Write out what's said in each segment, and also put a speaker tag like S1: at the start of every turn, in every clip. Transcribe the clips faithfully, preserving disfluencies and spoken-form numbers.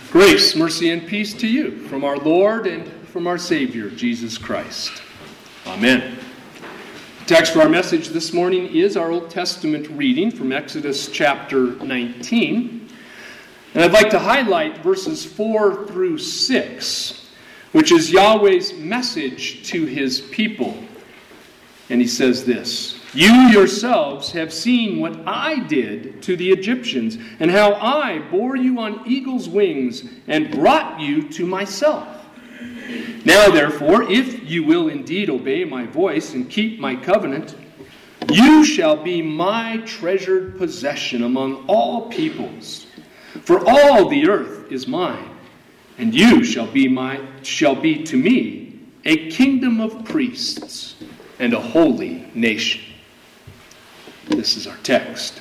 S1: Grace, mercy, and peace to you from our Lord and from our Savior, Jesus Christ. Amen. The text for our message this morning is our Old Testament reading from Exodus chapter nineteen. And I'd like to highlight verses four through six, which is Yahweh's message to his people. And he says this: "You yourselves have seen what I did to the Egyptians, and how I bore you on eagle's wings and brought you to myself. Now therefore, if you will indeed obey my voice and keep my covenant, you shall be my treasured possession among all peoples. For all the earth is mine, and you shall be my shall be to me a kingdom of priests and a holy nation." This is our text.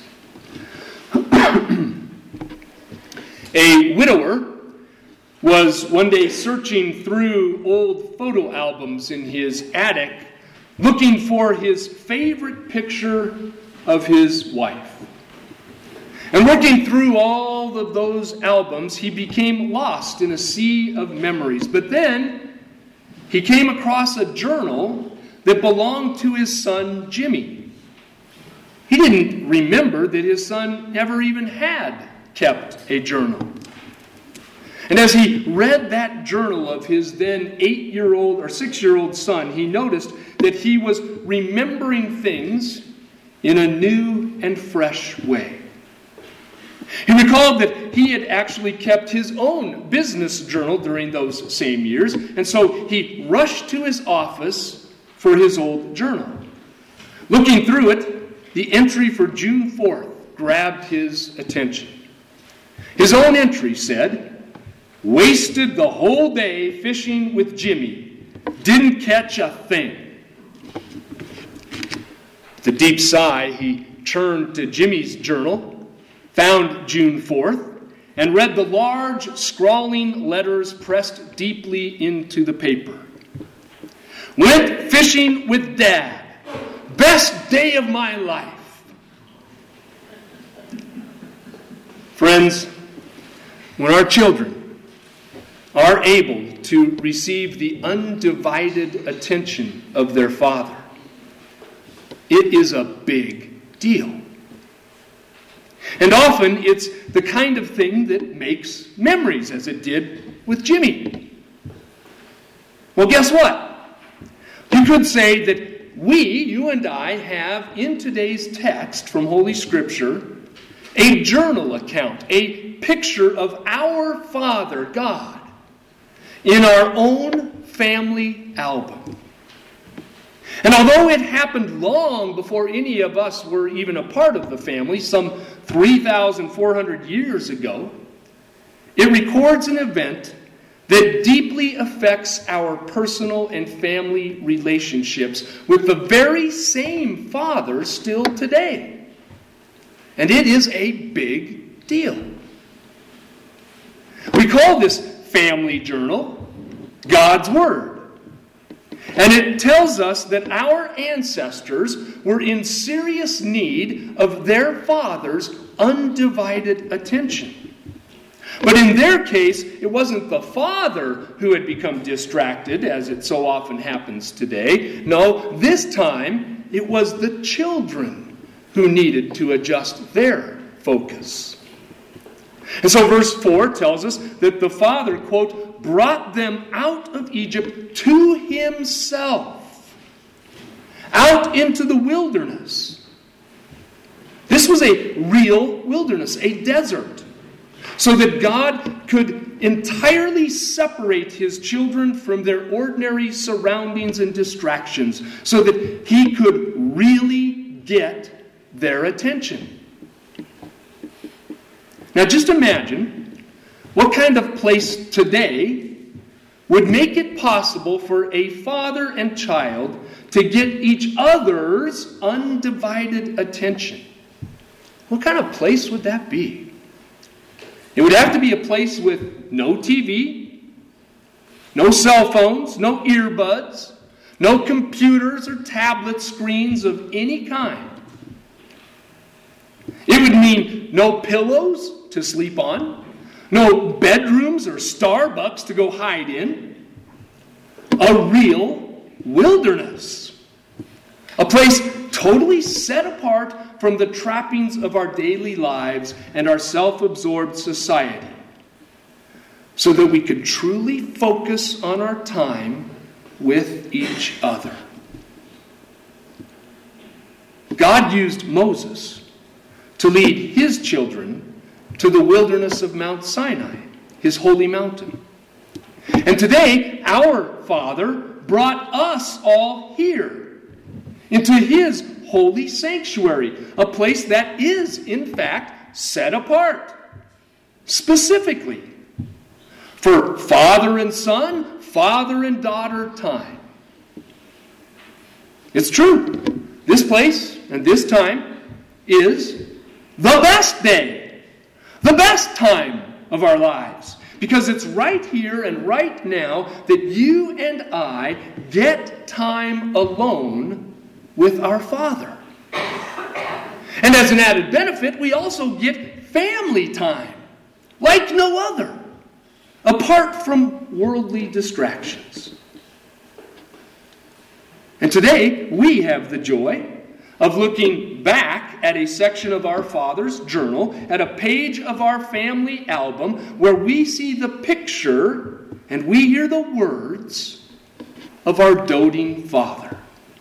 S1: A widower was one day searching through old photo albums in his attic, looking for his favorite picture of his wife. And looking through all of those albums, he became lost in a sea of memories. But then he came across a journal that belonged to his son, Jimmy. He didn't remember that his son ever even had kept a journal. And as he read that journal of his then eight-year-old or six-year-old son, he noticed that he was remembering things in a new and fresh way. He recalled that he had actually kept his own business journal during those same years, and so he rushed to his office for his old journal. Looking through it, the entry for June fourth grabbed his attention. His own entry said, "Wasted the whole day fishing with Jimmy. Didn't catch a thing." With a deep sigh, he turned to Jimmy's journal, found June fourth, and read the large scrawling letters pressed deeply into the paper. "Went fishing with Dad. Best day of my life." Friends, when our children are able to receive the undivided attention of their father, it is a big deal. And often it's the kind of thing that makes memories, as it did with Jimmy. Well, guess what? You could say that we, you and I, have in today's text from Holy Scripture a journal account, a picture of our Father, God, in our own family album. And although it happened long before any of us were even a part of the family, some three thousand four hundred years ago, it records an event that deeply affects our personal and family relationships with the very same Father still today. And it is a big deal. We call this family journal God's Word. And it tells us that our ancestors were in serious need of their Father's undivided attention. But in their case, it wasn't the father who had become distracted, as it so often happens today. No, this time it was the children who needed to adjust their focus. And so verse four tells us that the father, quote, brought them out of Egypt to himself, out into the wilderness. This was a real wilderness, a desert, so that God could entirely separate his children from their ordinary surroundings and distractions, so that he could really get their attention. Now just imagine what kind of place today would make it possible for a father and child to get each other's undivided attention. What kind of place would that be? It would have to be a place with no T V, no cell phones, no earbuds, no computers or tablet screens of any kind. It would mean no pillows to sleep on, no bedrooms or Starbucks to go hide in. A real wilderness. A place totally set apart from the trappings of our daily lives and our self-absorbed society, so that we could truly focus on our time with each other. God used Moses to lead his children to the wilderness of Mount Sinai, his holy mountain. And today, our Father brought us all here into his holy sanctuary, a place that is, in fact, set apart, specifically for father and son, father and daughter time. It's true. This place and this time is the best day, the best time of our lives, because it's right here and right now that you and I get time alone with our Father. And as an added benefit, we also get family time, like no other, apart from worldly distractions. And today, we have the joy of looking back at a section of our Father's journal, at a page of our family album, where we see the picture and we hear the words of our doting Father.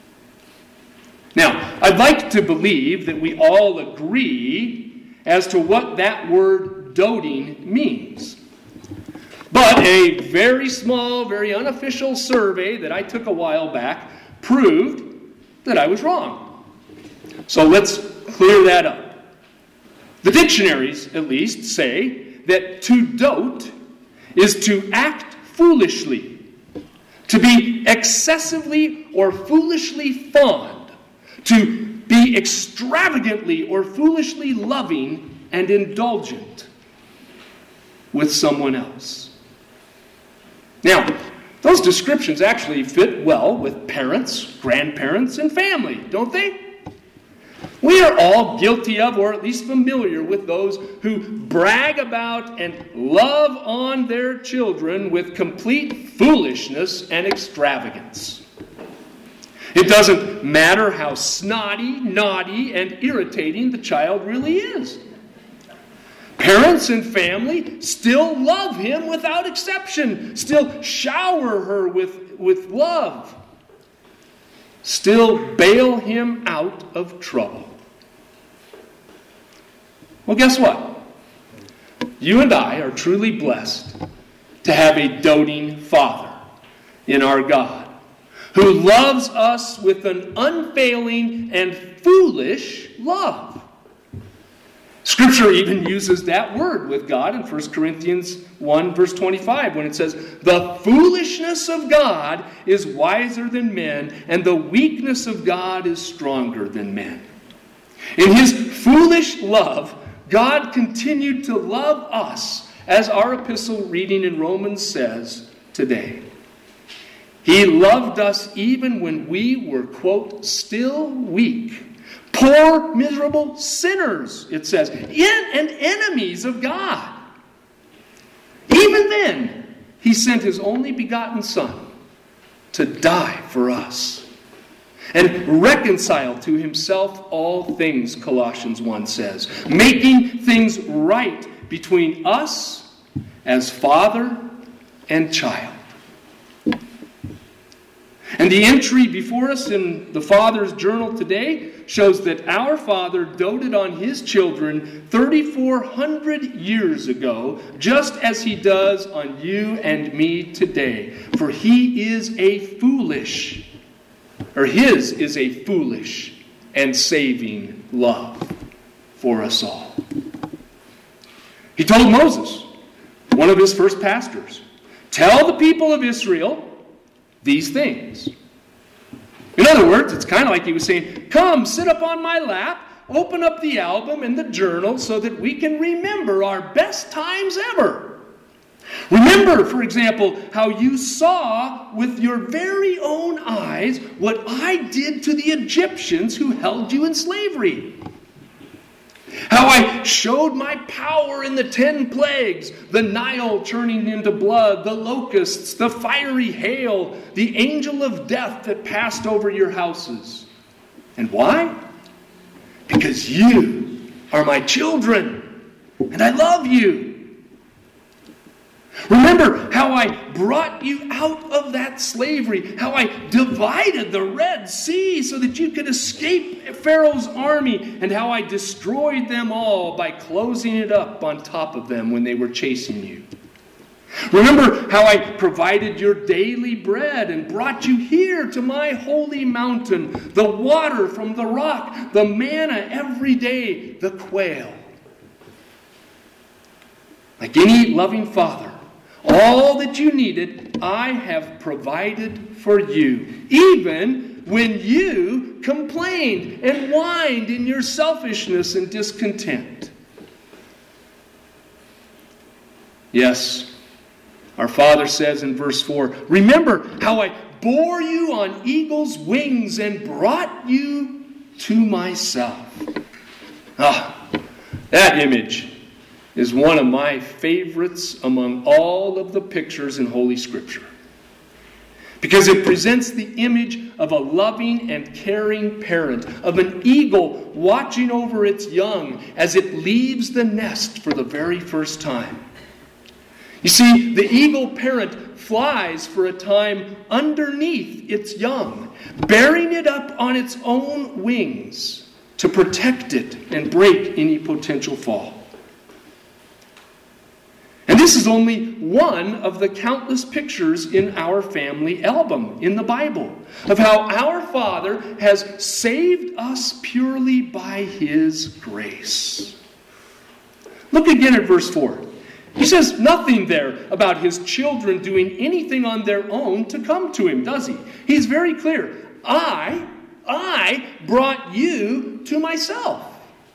S1: Now, I'd like to believe that we all agree as to what that word doting means. But a very small, very unofficial survey that I took a while back proved that I was wrong. So let's clear that up. The dictionaries, at least, say that to dote is to act foolishly, to be excessively or foolishly fond, to be extravagantly or foolishly loving and indulgent with someone else. Now, those descriptions actually fit well with parents, grandparents, and family, don't they? We are all guilty of, or at least familiar with, those who brag about and love on their children with complete foolishness and extravagance. It doesn't matter how snotty, naughty, and irritating the child really is. Parents and family still love him without exception, still shower her with, with love, still bail him out of trouble. Well, guess what? You and I are truly blessed to have a doting Father in our God, who loves us with an unfailing and foolish love. Scripture even uses that word with God in First Corinthians one, verse twenty-five, when it says, "The foolishness of God is wiser than men, and the weakness of God is stronger than men." In his foolish love, God continued to love us, as our epistle reading in Romans says today. He loved us even when we were, quote, still weak. Poor, miserable sinners, it says, in and enemies of God. Even then, he sent his only begotten Son to die for us and reconcile to himself all things, Colossians one says, making things right between us as father and child. And the entry before us in the Father's journal today shows that our Father doted on his children thirty-four hundred years ago, just as he does on you and me today. For he is a foolish, or his is a foolish and saving love for us all. He told Moses, one of his first pastors, "Tell the people of Israel these things." In other words, it's kind of like he was saying, come, sit up on my lap, open up the album and the journal so that we can remember our best times ever. Remember, for example, how you saw with your very own eyes what I did to the Egyptians who held you in slavery. How I showed my power in the ten plagues, the Nile turning into blood, the locusts, the fiery hail, the angel of death that passed over your houses. And why? Because you are my children, and I love you. Remember how I brought you out of that slavery, how I divided the Red Sea so that you could escape Pharaoh's army, and how I destroyed them all by closing it up on top of them when they were chasing you. Remember how I provided your daily bread and brought you here to my holy mountain, the water from the rock, the manna every day, the quail. Like any loving father, all that you needed, I have provided for you, even when you complained and whined in your selfishness and discontent. Yes, our Father says in verse four, remember how I bore you on eagle's wings and brought you to myself. Ah, that image is one of my favorites among all of the pictures in Holy Scripture, because it presents the image of a loving and caring parent, of an eagle watching over its young as it leaves the nest for the very first time. You see, the eagle parent flies for a time underneath its young, bearing it up on its own wings to protect it and break any potential fall. And this is only one of the countless pictures in our family album in the Bible of how our Father has saved us purely by His grace. Look again at verse four. He says nothing there about His children doing anything on their own to come to Him, does He? He's very clear. I, I brought you to myself.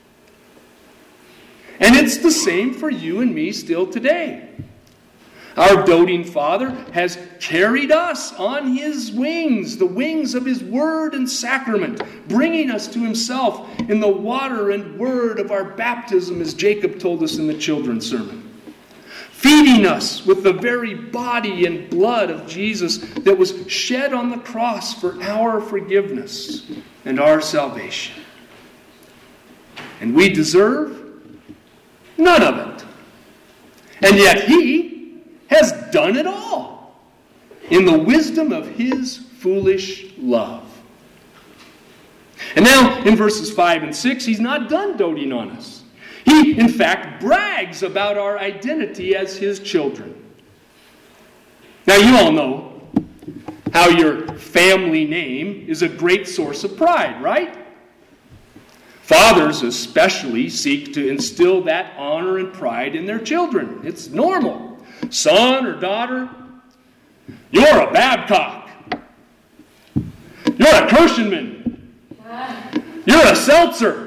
S1: And it's the same for you and me still today. Our doting Father has carried us on His wings, the wings of His Word and sacrament, bringing us to Himself in the water and Word of our baptism, as Jacob told us in the children's sermon. Feeding us with the very body and blood of Jesus that was shed on the cross for our forgiveness and our salvation. And we deserve none of it. And yet He has done it all in the wisdom of His foolish love. And now in verses five and six, He's not done doting on us. He, in fact, brags about our identity as His children. Now you all know how your family name is a great source of pride, right? Fathers especially seek to instill that honor and pride in their children. It's normal. Son or daughter, you're a Babcock. You're a Kirschenman. You're a Seltzer.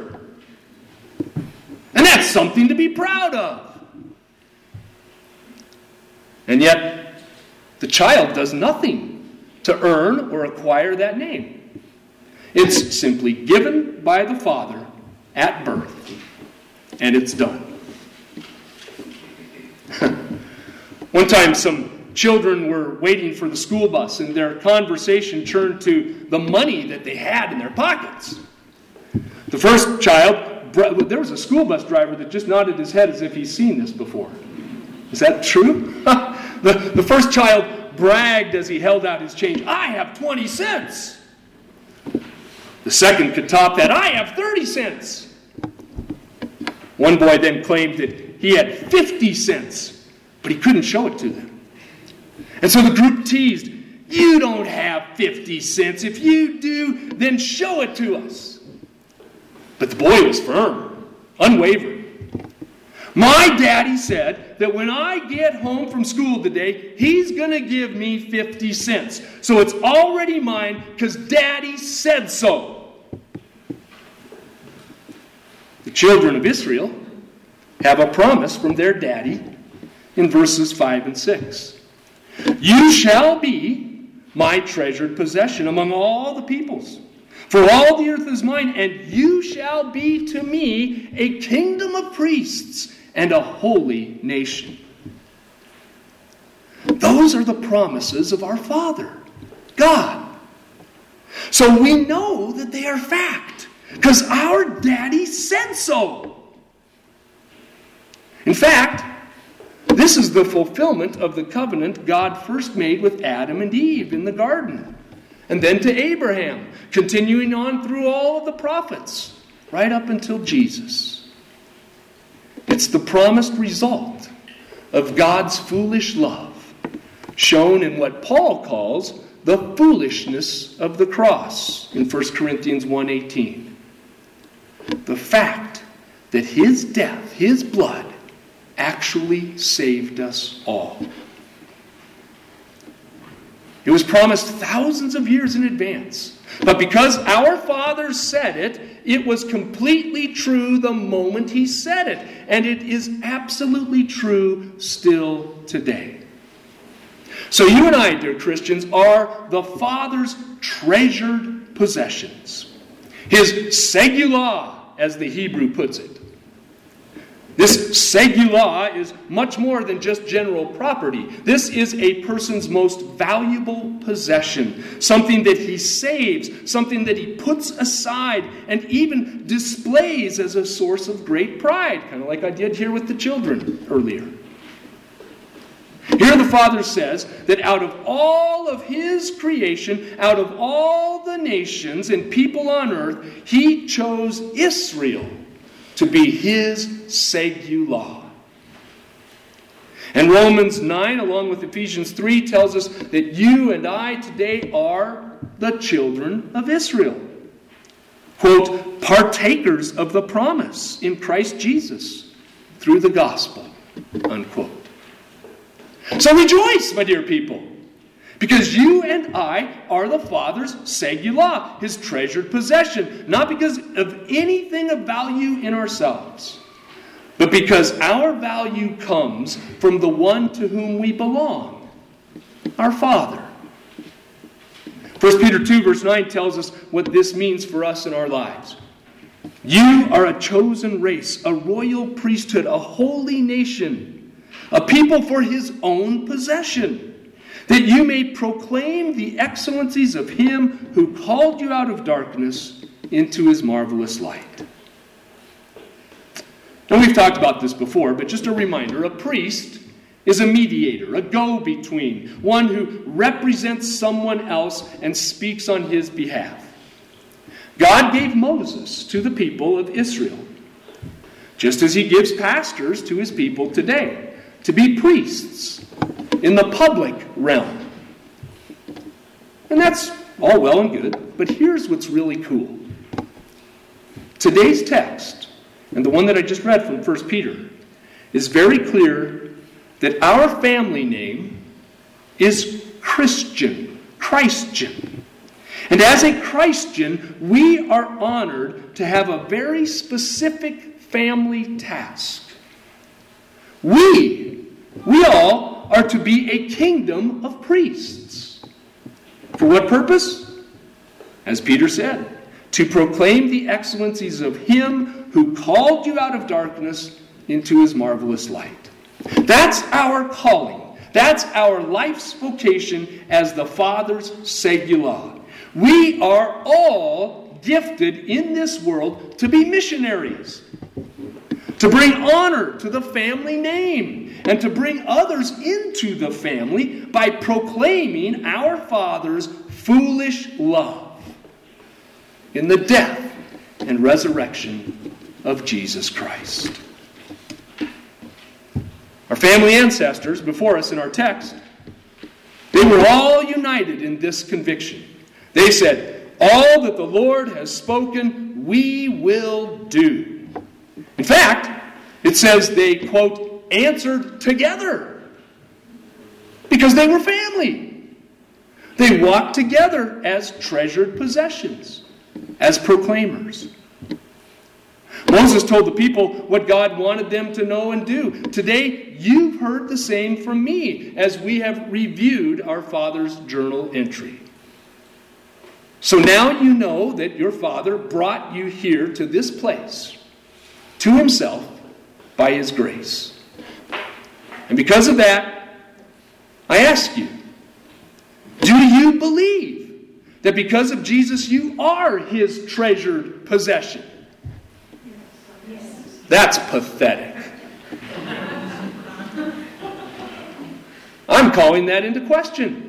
S1: And that's something to be proud of. And yet, the child does nothing to earn or acquire that name. It's simply given by the father at birth, and it's done. One time, some children were waiting for the school bus, and their conversation turned to the money that they had in their pockets. The first child, there was a school bus driver that just nodded his head as if he's seen this before. Is that true? the, the first child bragged as he held out his change, I have twenty cents. The second could top that, I have thirty cents. One boy then claimed that he had fifty cents, but he couldn't show it to them. And so the group teased, you don't have fifty cents. If you do, then show it to us. But the boy was firm, unwavering. My daddy said that when I get home from school today, he's going to give me fifty cents. So it's already mine because Daddy said so. The children of Israel have a promise from their daddy in verses five and six. You shall be my treasured possession among all the peoples. For all the earth is mine, and you shall be to me a kingdom of priests and a holy nation. Those are the promises of our Father, God. So we know that they are fact, because our daddy said so. In fact, this is the fulfillment of the covenant God first made with Adam and Eve in the garden, and then to Abraham, continuing on through all of the prophets, right up until Jesus. It's the promised result of God's foolish love, shown in what Paul calls the foolishness of the cross in First Corinthians one eighteen. The fact that his death, his blood, actually saved us all. It was promised thousands of years in advance. But because our Father said it, it was completely true the moment he said it. And it is absolutely true still today. So you and I, dear Christians, are the Father's treasured possessions. His segulah, as the Hebrew puts it. This segulah is much more than just general property. This is a person's most valuable possession. Something that he saves, something that he puts aside, and even displays as a source of great pride. Kind of like I did here with the children earlier. Here the Father says that out of all of his creation, out of all the nations and people on earth, he chose Israel to be his segulah. And Romans nine, along with Ephesians three, tells us that you and I today are the children of Israel. Quote, partakers of the promise in Christ Jesus through the gospel. Unquote. So rejoice, my dear people, because you and I are the Father's segulah, his treasured possession, not because of anything of value in ourselves, but because our value comes from the one to whom we belong, our Father. First Peter two verse nine tells us what this means for us in our lives. You are a chosen race, a royal priesthood, a holy nation, a people for his own possession, that you may proclaim the excellencies of him who called you out of darkness into his marvelous light. Now, we've talked about this before, but just a reminder, a priest is a mediator, a go-between, one who represents someone else and speaks on his behalf. God gave Moses to the people of Israel, just as he gives pastors to his people today, to be priests in the public realm. And that's all well and good, but here's what's really cool. Today's text, and the one that I just read from First Peter, is very clear that our family name is Christian, Christian. And as a Christian, we are honored to have a very specific family task. We, we all are to be a kingdom of priests. For what purpose? As Peter said, to proclaim the excellencies of him who called you out of darkness into his marvelous light. That's our calling. That's our life's vocation as the Father's segulah. We are all gifted in this world to be missionaries, to bring honor to the family name, and to bring others into the family by proclaiming our Father's foolish love in the death and resurrection of Jesus Christ. Our family ancestors before us in our text, they were all united in this conviction. They said, all that the Lord has spoken, we will do. In fact, it says they, quote, answered together because they were family. They walked together as treasured possessions, as proclaimers. Moses told the people what God wanted them to know and do. Today, you've heard the same from me as we have reviewed our Father's journal entry. So now you know that your Father brought you here to this place, to himself, by his grace. And because of that, I ask you, do you believe that because of Jesus you are his treasured possession? That's pathetic. I'm calling that into question.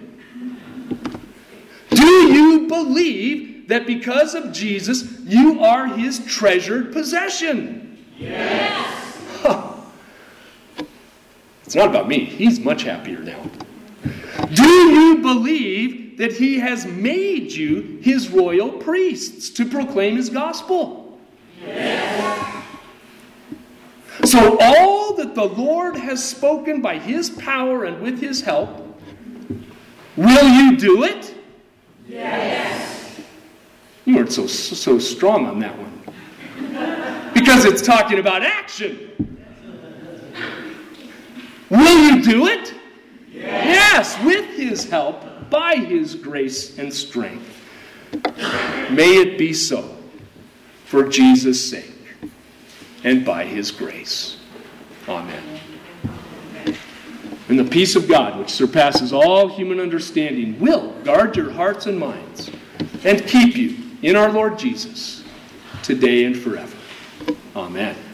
S1: Do you believe that because of Jesus you are his treasured possession?
S2: Yes.
S1: Huh. It's not about me. He's much happier now. Do you believe that he has made you his royal priests to proclaim his gospel?
S2: Yes.
S1: So all that the Lord has spoken by his power and with his help, will you do it?
S2: Yes.
S1: You weren't so, so strong on that one. Because it's talking about action. Will you do it?
S2: Yes.
S1: Yes, with his help, by his grace and strength. May it be so, for Jesus' sake, and by his grace. Amen. And the peace of God, which surpasses all human understanding, will guard your hearts and minds and keep you in our Lord Jesus, today and forever. Amen.